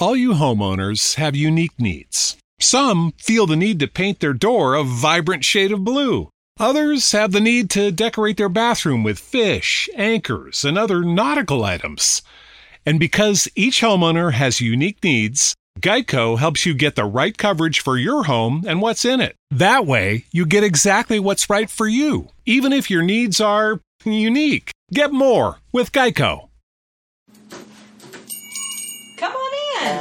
All you homeowners have unique needs. Some feel the need to paint their door a vibrant shade of blue. Others have the need to decorate their bathroom with fish, anchors, and other nautical items. And because each homeowner has unique needs, Geico helps you get the right coverage for your home and what's in it. That way, you get exactly what's right for you, even if your needs are unique. Get more with Geico. Come on in.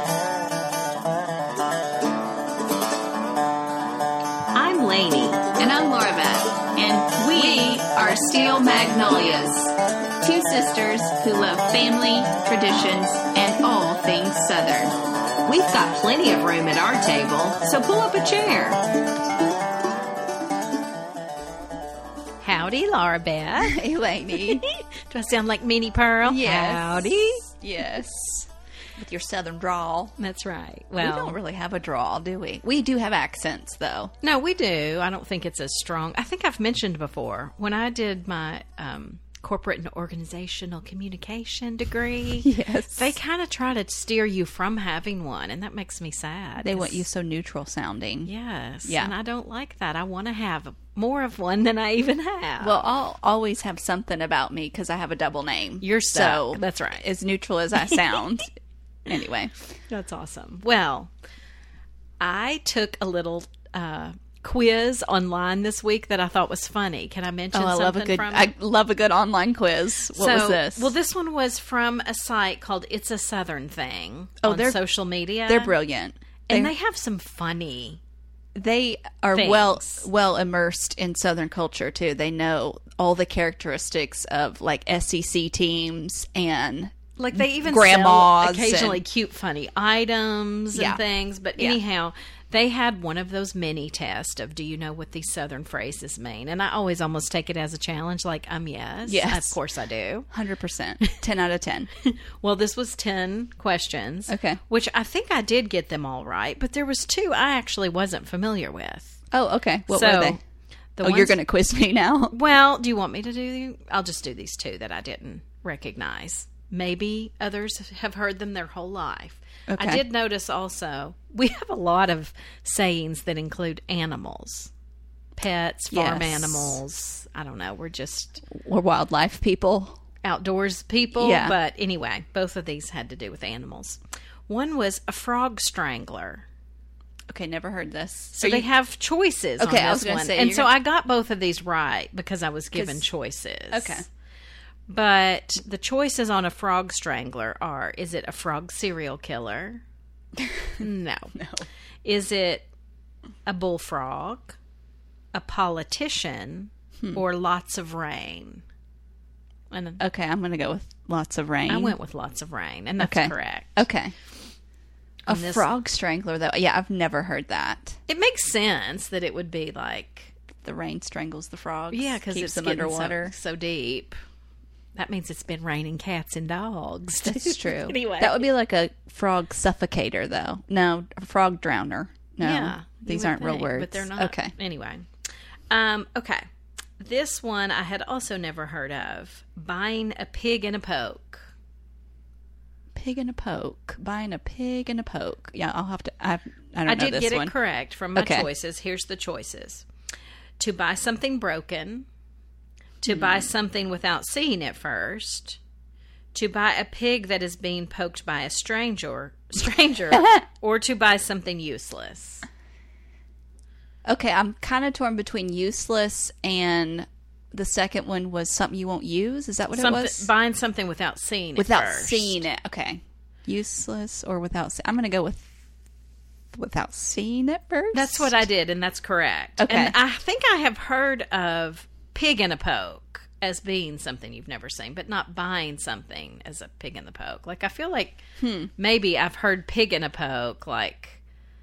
I'm Lainey. And I'm Laura Beth. And we are Steel Magnolias. Two sisters who love family, traditions, and all things Southern. We've got plenty of room at our table, so pull up a chair. Howdy, Laura Beth. Hey, Lainey. Do I sound like Minnie Pearl? Yes. Howdy. Yes. With your Southern drawl. That's right. We Well, don't really have a drawl, do we? We do have accents, though. no, we do. I don't think it's as strong. I think I've mentioned before when I did my corporate and organizational communication degree. Yes. They kind of try to steer you from having one, and that makes me sad. They want 'cause- you so neutral sounding. Yes. Yeah. And I don't like that. I want to have more of one than I even have. Well, I'll always have something about me because I have a double name. You're so stuck. That's right. As neutral as I sound. Anyway. That's awesome. Well, I took a little quiz online this week that I thought was funny. Can I mention Oh, something from it? I love a good online quiz. What was this? Well, this one was from a site called It's a Southern Thing Oh, on they're- social media. They're brilliant. And they have some funny. They are things. well immersed in Southern culture too. They know all the characteristics of like SEC teams and Like they even grandmas sell occasionally and- cute funny items and Yeah. things. But Yeah. anyhow, they had one of those mini tests of do you know what these Southern phrases mean? And I always almost take it as a challenge, like, yes. Yes. Of course I do. 100%, 10 out of 10. Well, this was 10 questions. Okay. Which I think I did get them all right, but there was 2 I actually wasn't familiar with. Oh, okay. What So, were they? The You're ones- going to quiz me now. Well, do you want me to do? I'll just do these 2 that I didn't recognize. Maybe others have heard them their whole life. Okay. I did notice also we have a lot of sayings that include animals, pets, farm Yes. animals. I don't know. We're just We're wildlife people. outdoors people. Yeah. But anyway, both of these had to do with animals. One was a frog strangler. Okay, never heard this. So they have choices Okay, on I was this gonna one. say, and you're so gonna- I got both of these right because I was given 'Cause- choices. Okay. But the choices on a frog strangler are, is it a frog serial killer? No. No. Is it a bullfrog, a politician, or lots of rain? And Okay, I'm going to go with lots of rain. I went with lots of rain, and that's Okay. correct. Okay. A And this- frog strangler, though. Yeah, I've never heard that. It makes sense that it would be like, The rain strangles the frogs. yeah, because keeps it's them getting underwater. so deep. That means it's been raining cats and dogs. That's true. Anyway. That would be like a frog suffocator, though. No, a frog drowner. No, Yeah, you these would aren't real think, words. but they're not. Okay. Anyway, okay. This one I had also never heard of. Buying a pig in a poke. Pig and a poke. Buying a pig and a poke. Yeah, I'll have to. I don't know I did this get one. it correct from my Okay. choices. Here's the choices: to buy something broken, to buy something without seeing it first, to buy a pig that is being poked by a stranger, or to buy something useless. Okay, I'm kind of torn between useless and the second one was something you won't use. Is that what it was? Buying something without seeing it Without first. seeing it. Okay. Useless or without I'm going to go with without seeing it first. That's what I did, and that's correct. Okay. And I think I have heard of pig in a poke as being something you've never seen, but not buying something as a pig in the poke. Like, I feel like maybe I've heard pig in a poke, like,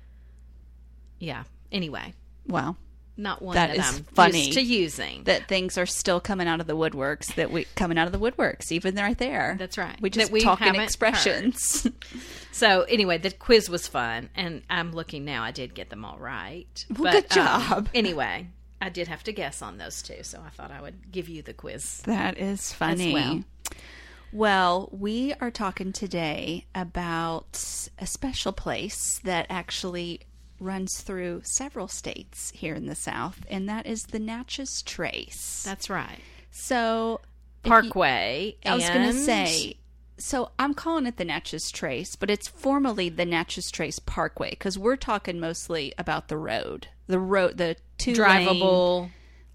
yeah. Anyway, Wow. not one That that, is I'm funny. used to using. That things are still coming out of the woodworks. Coming out of the woodworks, even right there. That's right. We just That we talking haven't expressions. So anyway, the quiz was fun, and I'm looking now. I did get them all right. Well, good job. Anyway, I did have to guess on those two, so I thought I would give you the quiz. That is funny. As well. Well, we are talking today about a special place that actually runs through several states here in the South, and that is the Natchez Trace. That's right. So, Parkway. I was going to say, so I'm calling it the Natchez Trace, but it's formally the Natchez Trace Parkway because we're talking mostly about the road, the drivable.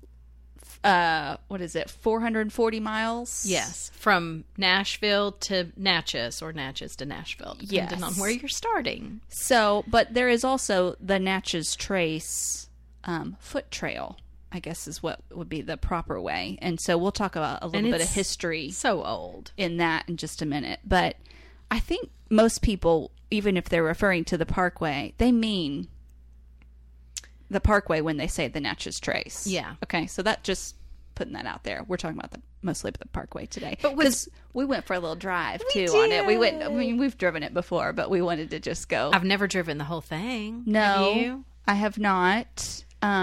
What is it? 440 miles? Yes, from Nashville to Natchez or Natchez to Nashville, depending on where you're starting. So, but there is also the Natchez Trace foot trail, I guess is what would be the proper way. And so we'll talk about a little bit of history. So old. In that in just a minute. But I think most people, even if they're referring to the Parkway, they mean the Parkway when they say the Natchez Trace. Yeah. Okay, so that just putting that out there. We're talking about mostly the Parkway today. But because we went for a little drive too on it. We went. I mean, we've driven it before, but we wanted to just go. I've never driven the whole thing. No, have you? I have not.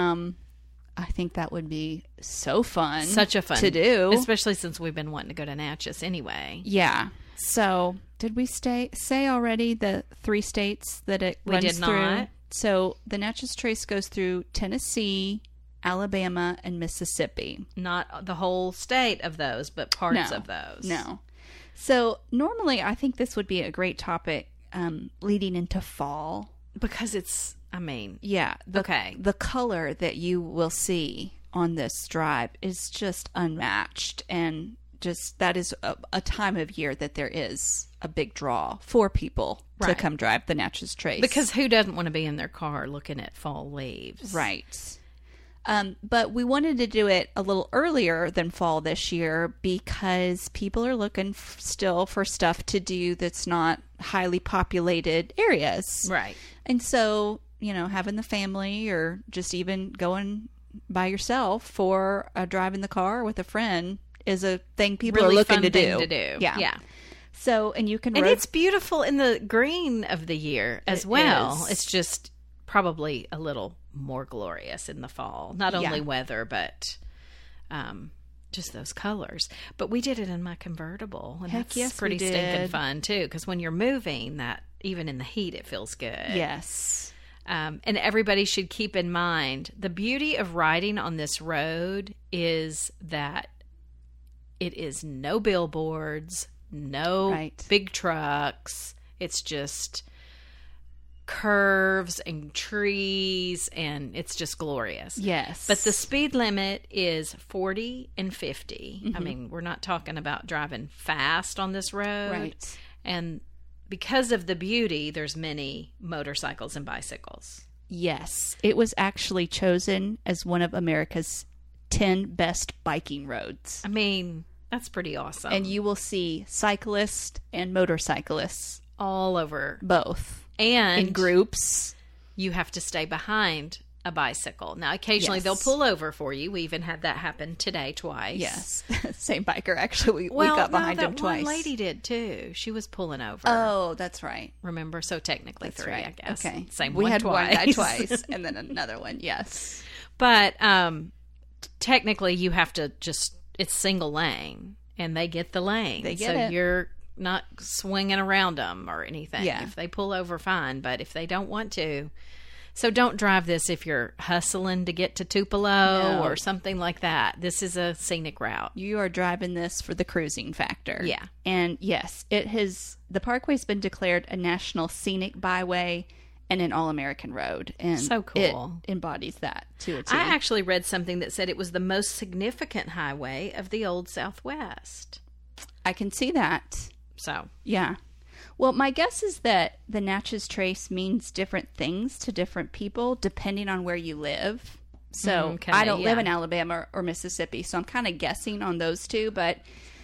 I think that would be so fun. Such a fun to do, especially since we've been wanting to go to Natchez anyway. Yeah. So, did we say already the 3 states that it runs did through? not. So, the Natchez Trace goes through Tennessee, Alabama, and Mississippi. Not the whole state of those, but parts of those. No. So, normally, I think this would be a great topic leading into fall. Because it's, I mean... Yeah. Okay. The color that you will see on this drive is just unmatched. And just that is a time of year that there is a big draw for people to come drive the Natchez Trace. Because who doesn't want to be in their car looking at fall leaves? Right. But we wanted to do it a little earlier than fall this year because people are looking still for stuff to do that's not highly populated areas. Right. And so, having the family or just even going by yourself for a drive in the car with a friend is a thing people really are looking fun to thing do. to do. Yeah. So, and you can... And it's beautiful in the green of the year as well. It's just probably a little more glorious in the fall. Not only weather, but just those colors. But we did it in my convertible. And that's pretty stinking fun, too. Because when you're moving, that even in the heat, it feels good. Yes. And everybody should keep in mind, the beauty of riding on this road is that it is no billboards, no big trucks. It's just curves and trees, and it's just glorious. Yes. But the speed limit is 40 and 50. Mm-hmm. I mean, we're not talking about driving fast on this road. Right. And because of the beauty, there's many motorcycles and bicycles. Yes. It was actually chosen as one of America's 10 best biking roads. I mean, that's pretty awesome. And you will see cyclists and motorcyclists all over. Both. And in groups. You have to stay behind a bicycle. Now, occasionally they'll pull over for you. We even had that happen today twice. Yes. Same biker, actually. We got behind him twice. One lady did, too. She was pulling over. Oh, that's right. Remember? So technically that's 3, right. I guess. Okay. Same we one had twice. one guy twice, and then another one, yes. But technically, you have to just, it's single lane, and they get the lane. They get it. So you're not swinging around them or anything. Yeah. If they pull over, fine. But if they don't want to, so don't drive this if you're hustling to get to Tupelo or something like that. This is a scenic route. You are driving this for the cruising factor. Yeah. And yes, the Parkway's been declared a National Scenic Byway and an All-American Road. And so cool. It embodies that to a T. I actually read something that said it was the most significant highway of the Old Southwest. I can see that. So. Yeah. Well, my guess is that the Natchez Trace means different things to different people depending on where you live. So I don't live in Alabama or Mississippi, so I'm kind of guessing on those two. But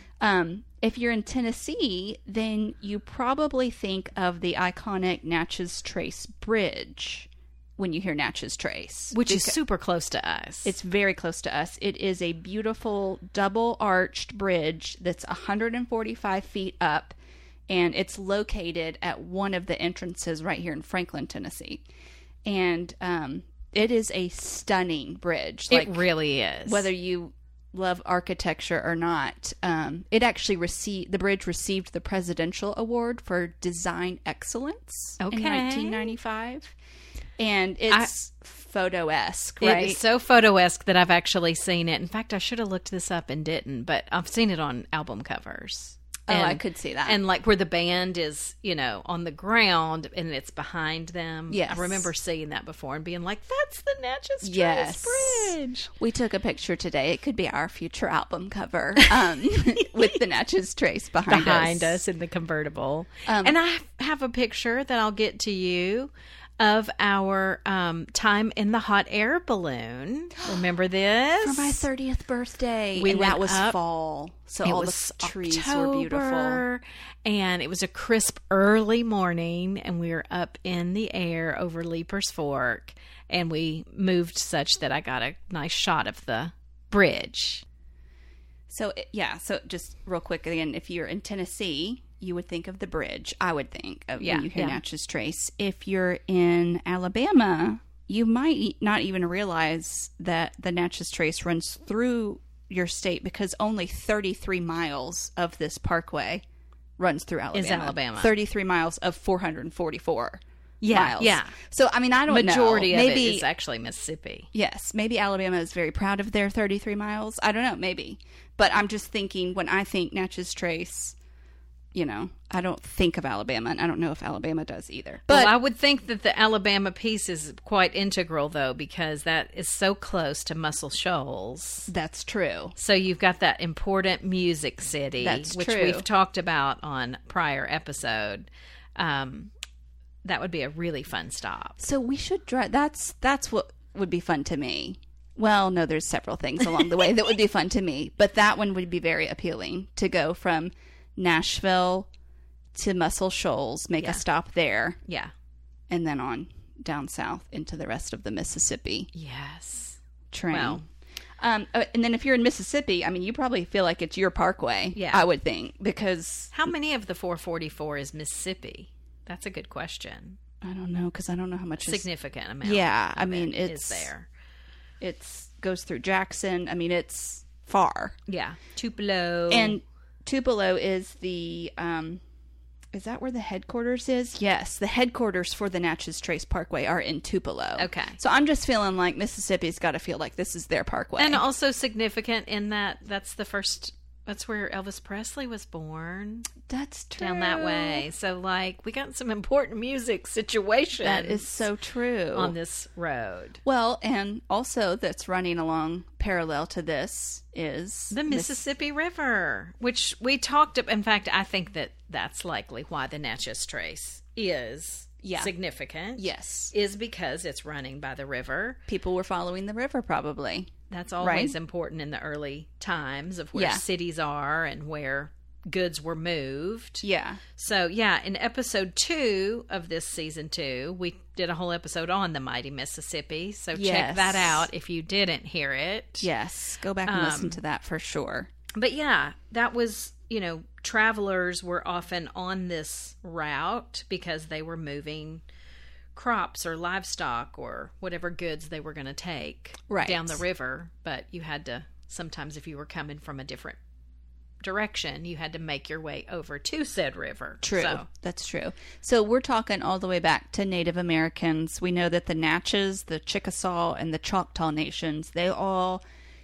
if you're in Tennessee, then you probably think of the iconic Natchez Trace Bridge when you hear Natchez Trace. Which is super close to us. It's very close to us. It is a beautiful double-arched bridge that's 145 feet up. And it's located at one of the entrances right here in Franklin, Tennessee. And it is a stunning bridge. It really is. Whether you love architecture or not, it actually the bridge received the Presidential Award for Design Excellence in 1995. And it's photo-esque, right? It is so photo-esque that I've actually seen it. In fact, I should have looked this up and didn't, but I've seen it on album covers. And, I could see that. And like where the band is, on the ground and it's behind them. Yes. I remember seeing that before and being like, that's the Natchez Trace yes. Bridge. We took a picture today. It could be our future album cover with the Natchez Trace behind us in the convertible. And I have a picture that I'll get to you of our time in the hot air balloon. Remember this? For my 30th birthday. That was fall. So all the trees were beautiful. And it was a crisp early morning, and we were up in the air over Leaper's Fork, and we moved such that I got a nice shot of the bridge. So, so just real quick again, if you're in Tennessee, you would think of the bridge, I would think, when you hear Natchez Trace. If you're in Alabama, you might not even realize that the Natchez Trace runs through your state because only 33 miles of this parkway runs through Alabama. Is Alabama. 33 miles of 444 miles. Yeah. So, I mean, I don't know. Majority of it is actually Mississippi. Yes. Maybe Alabama is very proud of their 33 miles. I don't know. Maybe. But I'm just thinking, when I think Natchez Trace, I don't think of Alabama, and I don't know if Alabama does either. But I would think that the Alabama piece is quite integral, though, because that is so close to Muscle Shoals. That's true. So you've got that important music city, which we've talked about on prior episode. That would be a really fun stop. So we should drive. That's what would be fun to me. Well, no, there's several things along the way that would be fun to me, but that one would be very appealing, to go from Nashville to Muscle Shoals, make a stop there. Yeah. And then on down south into the rest of the Mississippi. Yes. Train. Well. And then if you're in Mississippi, I mean, you probably feel like it's your parkway, I would think, because... How many of the 444 is Mississippi? That's a good question. I don't know, because I don't know how much significant amount. Yeah, I mean, it's there. It goes through Jackson. I mean, it's far. Yeah. Tupelo. And Tupelo is the, is that where the headquarters is? Yes, the headquarters for the Natchez Trace Parkway are in Tupelo. Okay. So I'm just feeling like Mississippi's got to feel like this is their parkway. And also significant in that that's where Elvis Presley was born. That's true. Down that way. So, we got some important music situations. That is so true. On this road. Well, and also that's running along parallel to this is... the Mississippi River, which we talked about. In fact, I think that's likely why the Natchez Trace is significant. Yes. Is because it's running by the river. People were following the river, probably. That's always important in the early times of where cities are and where goods were moved. Yeah. So, in episode 2 of this season 2, we did a whole episode on the mighty Mississippi. So check that out if you didn't hear it. Yes. Go back and listen to that for sure. But that was, travelers were often on this route because they were moving crops or livestock or whatever goods they were going to take down the river. But you had to, sometimes if you were coming from a different direction, you had to make your way over to said river. True. That's true. So we're talking all the way back to Native Americans. We know that the Natchez, the Chickasaw, and the Choctaw nations, they all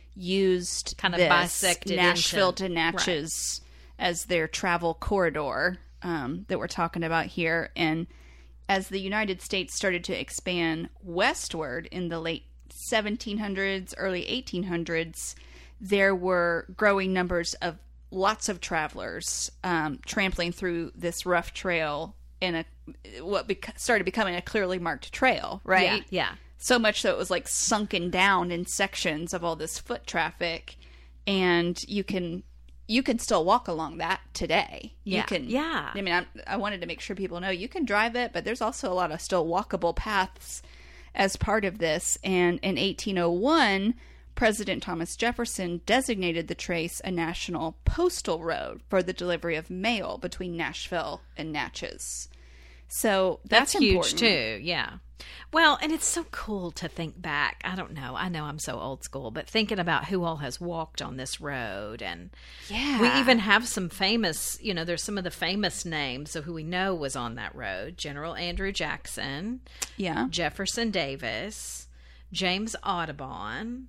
used kind of bisected Nashville to Natchez as their travel corridor that we're talking about here. And as the United States started to expand westward in the late 1700s, early 1800s, there were growing numbers of lots of travelers trampling through this rough trail in what started becoming a clearly marked trail, right? Yeah. So much so it was sunken down in sections of all this foot traffic, and you can still walk along that today. Yeah. I mean, I wanted to make sure people know you can drive it, but there's also a lot of still walkable paths as part of this. And in 1801, President Thomas Jefferson designated the Trace a national postal road for the delivery of mail between Nashville and Natchez. So that's huge important. too. Yeah. Well, and it's so cool to think back. I don't know. I know I'm so old school, but thinking about who all has walked on this road. And we even have some famous, there's some of the famous names of who we know was on that road. General Andrew Jackson. Yeah. Jefferson Davis. James Audubon.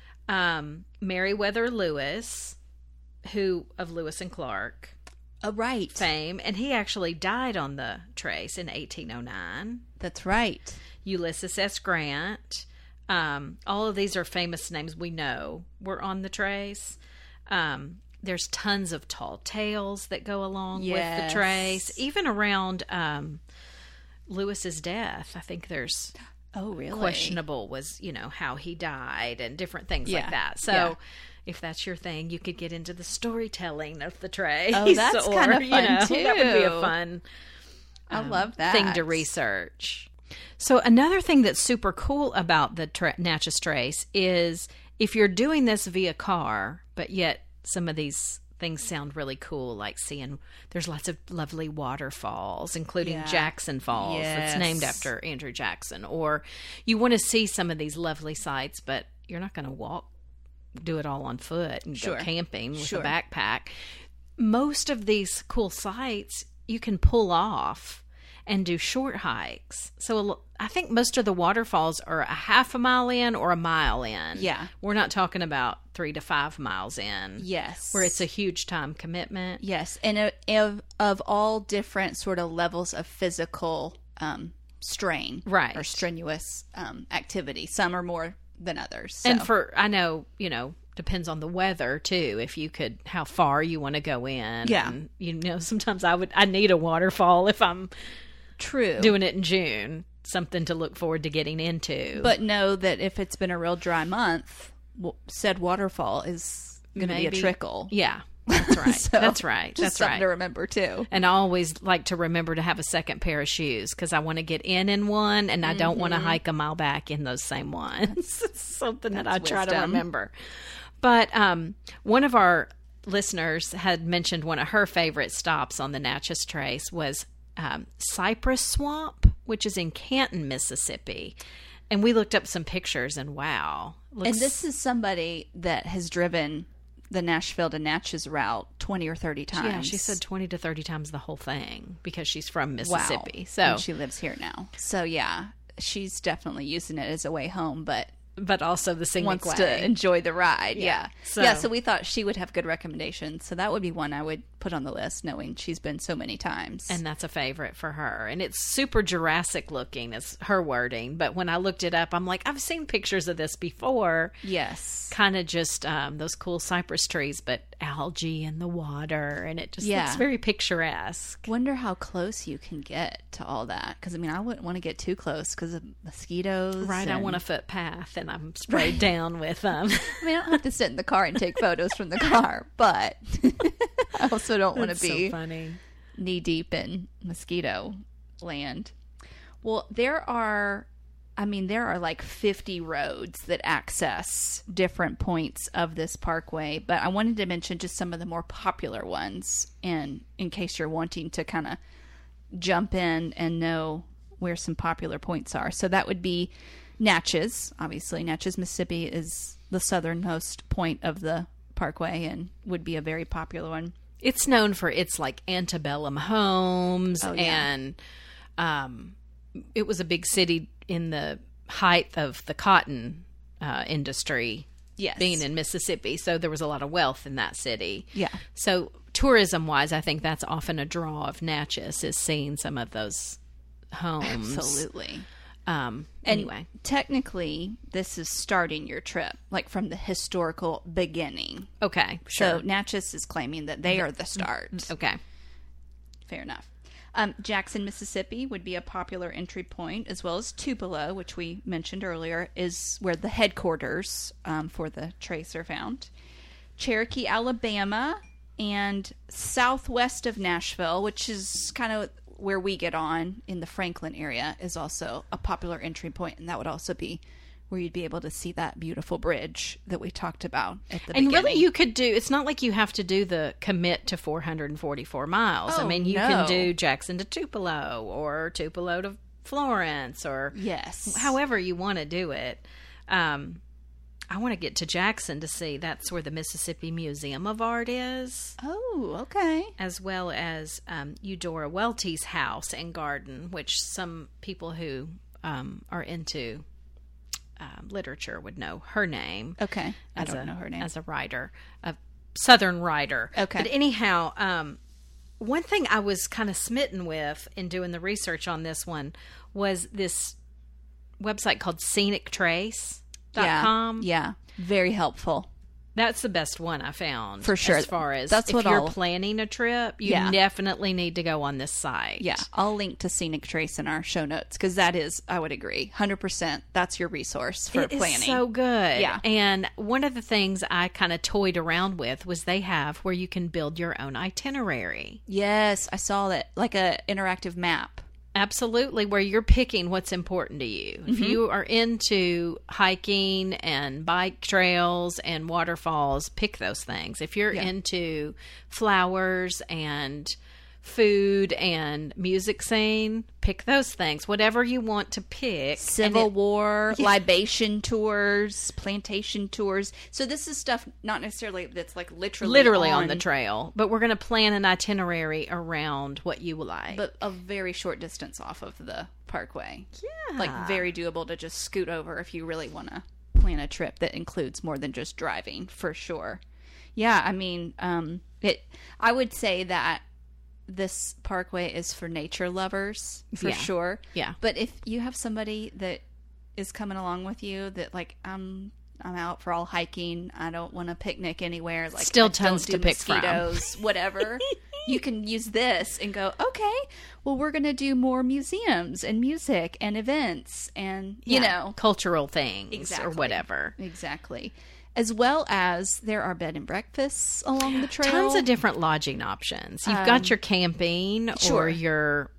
Meriwether Lewis, of Lewis and Clark. Right. Fame. And he actually died on the trace in 1809. That's right. Ulysses S. Grant. All of these are famous names we know were on the trace. There's tons of tall tales that go along with the trace. Even around Lewis's death, I think there's questionable was, how he died and different things like that. So if that's your thing, you could get into the storytelling of the trace. Oh, that's kind of fun, too. That would be a fun I love that thing to research. So another thing that's super cool about the Natchez Trace is if you're doing this via car, but yet some of these things sound really cool, like there's lots of lovely waterfalls, including Jackson Falls. That's named after Andrew Jackson. Or you want to see some of these lovely sites, but you're not going to do it all on foot and go camping with a backpack. Most of these cool sites you can pull off and do short hikes. So I think most of the waterfalls are a half a mile in or a mile in. Yeah. We're not talking about 3 to 5 miles in. Yes. Where it's a huge time commitment. Yes. And of all different sort of levels of physical strain. Right. Or strenuous activity. Some are more than others. So. And I know, depends on the weather too. If you could, how far you want to go in. Yeah. And, sometimes I need a waterfall if I'm doing it in June. Something to look forward to getting into. But know that if it's been a real dry month, said waterfall is going to be a trickle. Yeah. That's right. So, that's right. Just something to remember too. And I always like to remember to have a second pair of shoes because I want to get in one, and I don't want to hike a mile back in those same ones. It's something that I try to remember. But one of our listeners had mentioned one of her favorite stops on the Natchez Trace was Cypress Swamp, which is in Canton, Mississippi. And we looked up some pictures, and wow. And this is somebody that has driven the Nashville to Natchez route 20 or 30 times. Yeah, she said 20 to 30 times the whole thing because she's from Mississippi. So and she lives here now. So yeah, she's definitely using it as a way home, but also the scenic wants to enjoy the ride. Yeah. So we thought she would have good recommendations. So that would be one I would put on the list, knowing she's been so many times. And that's a favorite for her. And it's super Jurassic looking is her wording. But when I looked it up, I'm like, I've seen pictures of this before. Yes. Kind of just those cool cypress trees, but algae in the water. And it just looks very picturesque. Wonder how close you can get to all that. Because, I wouldn't want to get too close because of mosquitoes. Right. I want a footpath and I'm sprayed down with them. I don't have to sit in the car and take photos from the car, but I also don't want to be knee deep in mosquito land. Well, there are like 50 roads that access different points of this parkway, but I wanted to mention just some of the more popular ones, and in case you're wanting to kind of jump in and know where some popular points are. So that would be Natchez. Obviously, Natchez, Mississippi is the southernmost point of the parkway and would be a very popular one. It's known for its like antebellum homes, and it was a big city in the height of the cotton industry. Yes. Being in Mississippi, so there was a lot of wealth in that city. Yeah. So tourism-wise, I think that's often a draw of Natchez, is seeing some of those homes. Absolutely. Anyway, technically, this is starting your trip, like from the historical beginning. Okay, sure. So Natchez is claiming that they are the start. Okay. Fair enough. Jackson, Mississippi would be a popular entry point, as well as Tupelo, which we mentioned earlier, is where the headquarters for the trace are found. Cherokee, Alabama, and southwest of Nashville, which is kind of where we get on in the Franklin area, is also a popular entry point, and that would also be where you'd be able to see that beautiful bridge that we talked about at the beginning. And really, you could do, it's not like you have to do the commit to 444 miles. Oh, you can do Jackson to Tupelo or Tupelo to Florence, or yes, however you want to do it. I want to get to Jackson to see. That's where the Mississippi Museum of Art is. Oh, okay. As well as Eudora Welty's house and garden, which some people who are into literature would know her name. Okay. I don't know her name. As a writer, a Southern writer. Okay. But anyhow, one thing I was kind of smitten with in doing the research on this one was this website called scenictrace.com. Yeah. Very helpful. That's the best one I found. For sure. As far as if you're planning a trip, you definitely need to go on this site. Yeah. I'll link to Scenic Trace in our show notes because that is, I would agree, 100%. That's your resource for planning. It's so good. Yeah. And one of the things I kind of toyed around with was they have where you can build your own itinerary. Yes. I saw that, like a interactive map. Absolutely, where you're picking what's important to you. If you are into hiking and bike trails and waterfalls, pick those things. If you're into flowers and food and music scene, pick those things. Whatever you want to pick. Civil War, libation tours, plantation tours. So this is stuff not necessarily that's like literally on the trail, but we're going to plan an itinerary around what you like. But a very short distance off of the parkway. Yeah. Like very doable to just scoot over if you really want to plan a trip that includes more than just driving, for sure. Yeah, I mean, I would say that this parkway is for nature lovers, for sure. Yeah. But if you have somebody that is coming along with you that like, I'm out for all hiking, I don't want to picnic anywhere, like still tons to pick mosquitoes, from. Whatever, you can use this and go, okay, well, we're going to do more museums and music and events and, you know, cultural things or whatever. Exactly. As well as there are bed and breakfasts along the trail. Tons of different lodging options. You've got your camping or your,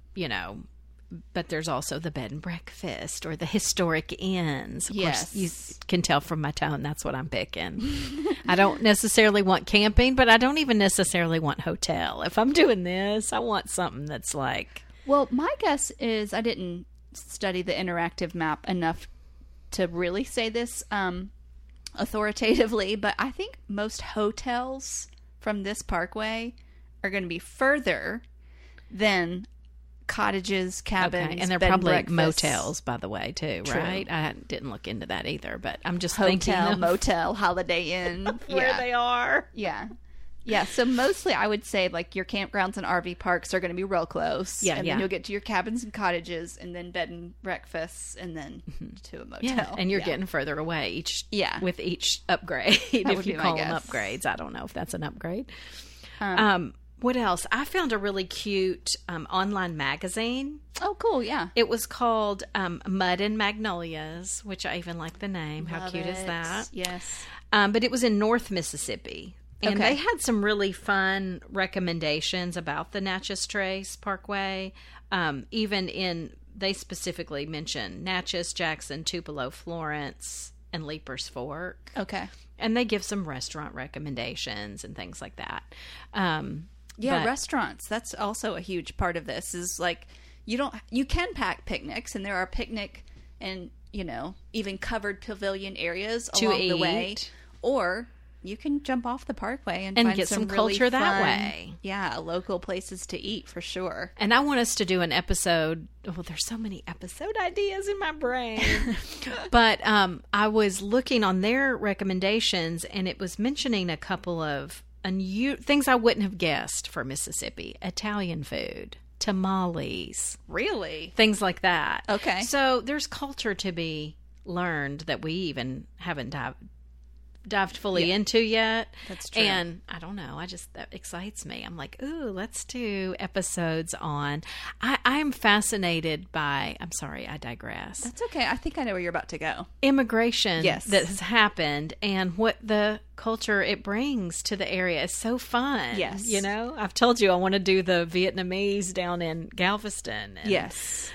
but there's also the bed and breakfast or the historic inns. Of course, you can tell from my tone that's what I'm picking. I don't necessarily want camping, but I don't even necessarily want hotel. If I'm doing this, I want something that's like... Well, my guess is I didn't study the interactive map enough to really say this authoritatively, but I think most hotels from this parkway are going to be further than cottages, cabins, and they're probably motels, by the way, too. True. Right? I didn't look into that either, but I'm just thinking of motel, Holiday Inn, where they are. Yeah, so mostly I would say like your campgrounds and RV parks are going to be real close. And then you'll get to your cabins and cottages and then bed and breakfasts and then to a motel. Yeah, and you're getting further away with each upgrade. If you call them upgrades. I don't know if that's an upgrade. What else? I found a really cute online magazine. Oh, cool, yeah. It was called Mud and Magnolias, which I even like the name. How cute is that? Yes. But it was in North Mississippi. And they had some really fun recommendations about the Natchez Trace Parkway. They specifically mentioned Natchez, Jackson, Tupelo, Florence, and Leapers Fork. Okay. And they give some restaurant recommendations and things like that. Restaurants. That's also a huge part of this is like you can pack picnics and there are picnic and, even covered pavilion areas along the way. Or you can jump off the parkway and find get some really culture fun, that way. Yeah, local places to eat for sure. And I want us to do an episode. Well, there's so many episode ideas in my brain. But I was looking on their recommendations, and it was mentioning a couple of things I wouldn't have guessed for Mississippi. Italian food, tamales. Really? Things like that. Okay. So there's culture to be learned that we even haven't dived fully into yet. That's true. And I don't know, that excites me. I'm like, ooh, let's do episodes on I'm fascinated by, I'm sorry, I digress. That's okay. I think I know where you're about to go. Immigration that has happened and what the culture it brings to the area is so fun. Yes. I've told you I want to do the Vietnamese down in Galveston. And, yes.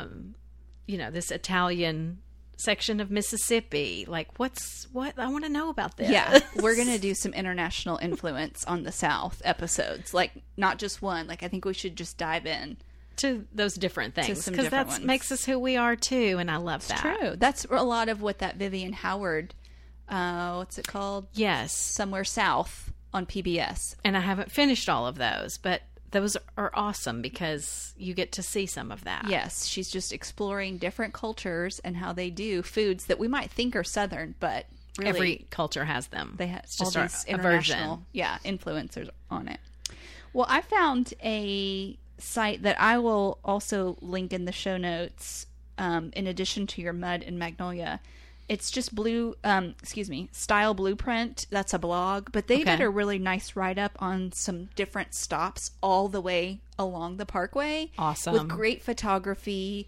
This Italian section of Mississippi. Like, what I want to know about this. Yeah, we're gonna do some international influence on the South episodes, like not just one. Like, I think we should just dive in to those different things, because that makes us who we are too, and I love that. True. That's a lot of what that Vivian Howard, what's it called? Yes, Somewhere South on PBS. And I haven't finished all of those, but those are awesome because you get to see some of that. Yes, she's just exploring different cultures and how they do foods that we might think are Southern, but really every culture has them. They have it's just all these international, influencers on it. Well, I found a site that I will also link in the show notes. In addition to your Mud and Magnolia, it's just Style Blueprint. That's a blog, but they did a really nice write-up on some different stops all the way along the parkway. Awesome. With great photography,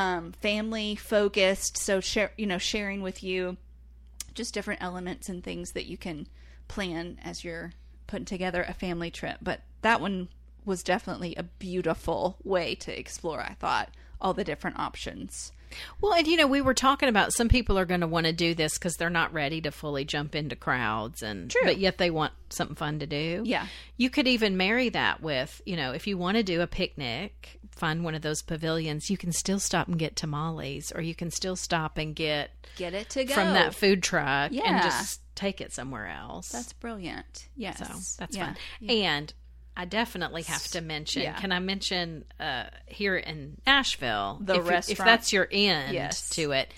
family focused. So sharing with you just different elements and things that you can plan as you're putting together a family trip. But that one was definitely a beautiful way to explore, I thought, all the different options. Well, and we were talking about some people are going to want to do this because they're not ready to fully jump into crowds, but yet they want something fun to do. Yeah. You could even marry that with, if you want to do a picnic, find one of those pavilions, you can still stop and get tamales, or you can still stop and get it to go from that food truck and just take it somewhere else. That's brilliant. Yes. So that's fun. Yeah. And I definitely have to mention, can I mention here in Nashville, the restaurant, if that's your end to it,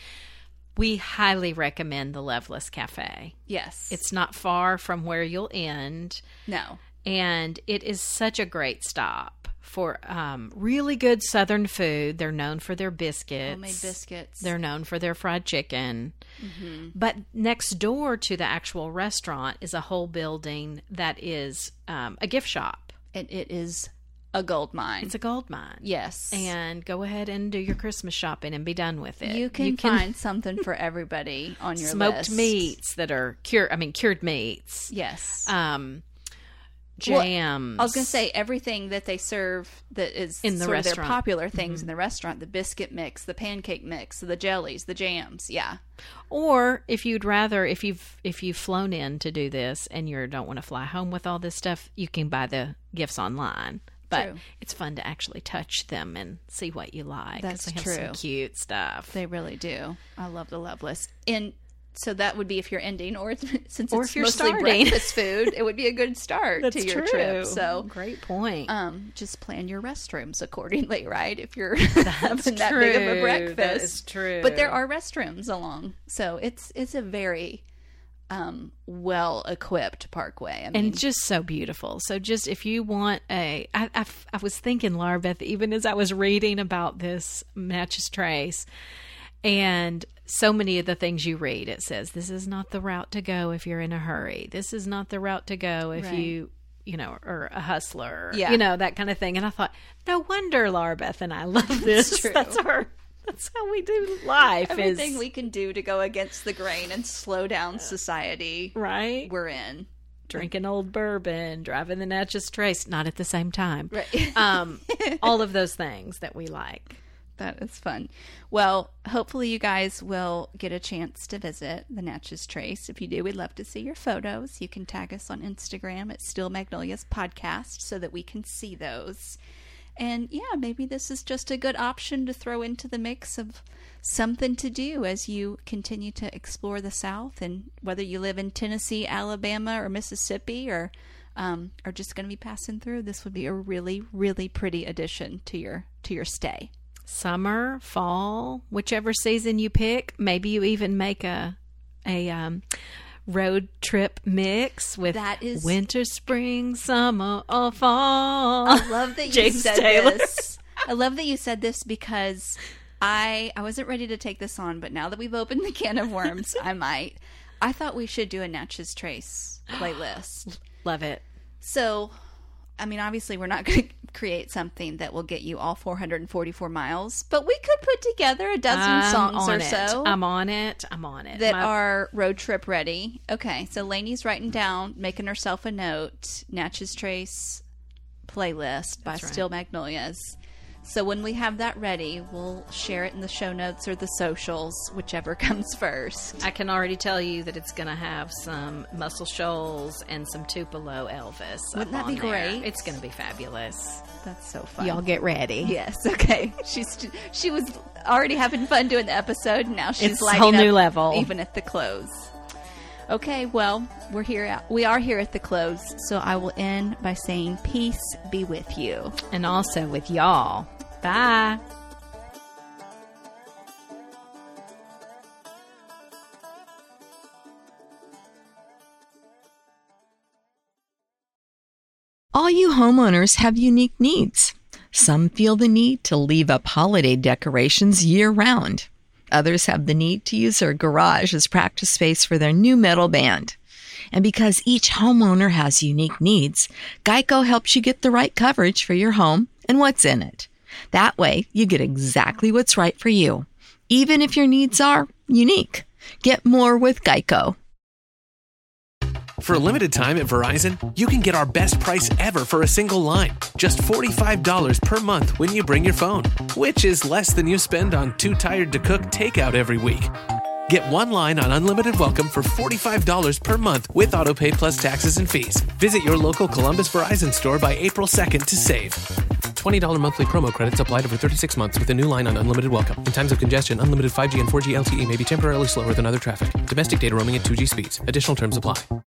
we highly recommend the Loveless Cafe. Yes. It's not far from where you'll end. No. And it is such a great stop for really good Southern food. They're known for their biscuits. Homemade biscuits. They're known for their fried chicken. Mm-hmm. But next door to the actual restaurant is a whole building that is a gift shop. And it is a gold mine. It's a gold mine. Yes. And go ahead and do your Christmas shopping and be done with it. You can find something for everybody on your smoked list. meats that are cured meats. Yes. Jams. Well, I was going to say everything that they serve that is in the restaurant. Their popular things in the restaurant, the biscuit mix, the pancake mix, the jellies, the jams. Yeah. Or if you'd rather, if you've flown in to do this and you don't want to fly home with all this stuff, you can buy the gifts online. But it's fun to actually touch them and see what you like. That's they have true. Some cute stuff. They really do. I love the Loveless. And so that would be if you're ending, or since or it's if you're mostly starting. breakfast food, it would be a good start to your trip. So great point. Just plan your restrooms accordingly, right? If you're having that big of a breakfast, that is true. But there are restrooms along, so it's a very well equipped parkway. I mean, and just so beautiful. So just if you want I was thinking, Laura Beth, even as I was reading about this Natchez Trace, and so many of the things you read, it says, this is not the route to go if you're in a hurry. This is not the route to go if you are a hustler, that kind of thing. And I thought, no wonder Laura Beth and I love this. That's how we do life. Everything we can do to go against the grain and slow down society. Right. We're in. Drinking old bourbon, driving the Natchez Trace, not at the same time. Right. All of those things that we like. That is fun. Well, hopefully you guys will get a chance to visit the Natchez Trace. If you do, we'd love to see your photos. You can tag us on Instagram at Still Magnolias Podcast so that we can see those. And yeah, maybe this is just a good option to throw into the mix of something to do as you continue to explore the South. And whether you live in Tennessee, Alabama, or Mississippi, or are just going to be passing through, this would be a really, really pretty addition to your stay. Summer, fall, whichever season you pick. Maybe you even make a road trip mix with winter, spring, summer, or fall. I love that you said this. I love that you said this because I wasn't ready to take this on, but now that we've opened the can of worms, I might. I thought we should do a Natchez Trace playlist. Love it. So, I mean, obviously we're not going to create something that will get you all 444 miles, but we could put together a dozen songs or so. I'm on it. That are road trip ready. Okay, so Lainey's writing down, making herself a note, Natchez Trace playlist by Still Magnolias. So when we have that ready, we'll share it in the show notes or the socials, whichever comes first. I can already tell you that it's going to have some Muscle Shoals and some Tupelo Elvis. Wouldn't that be great? It's going to be fabulous. That's so fun. Y'all get ready. Yes. Okay. She was already having fun doing the episode. Now she's lighting up, new level, even at the close. Okay. Well, we are here at the close. So I will end by saying peace be with you, and also with y'all. Bye. All you homeowners have unique needs. Some feel the need to leave up holiday decorations year-round. Others have the need to use their garage as practice space for their new metal band. And because each homeowner has unique needs, Geico helps you get the right coverage for your home and what's in it. That way, you get exactly what's right for you, even if your needs are unique. Get more with Geico. For a limited time at Verizon, you can get our best price ever for a single line. Just $45 per month when you bring your phone, which is less than you spend on Too Tired to Cook takeout every week. Get one line on Unlimited Welcome for $45 per month with AutoPay plus taxes and fees. Visit your local Columbus Verizon store by April 2nd to save. $20 monthly promo credits applied over 36 months with a new line on Unlimited Welcome. In times of congestion, unlimited 5G and 4G LTE may be temporarily slower than other traffic. Domestic data roaming at 2G speeds. Additional terms apply.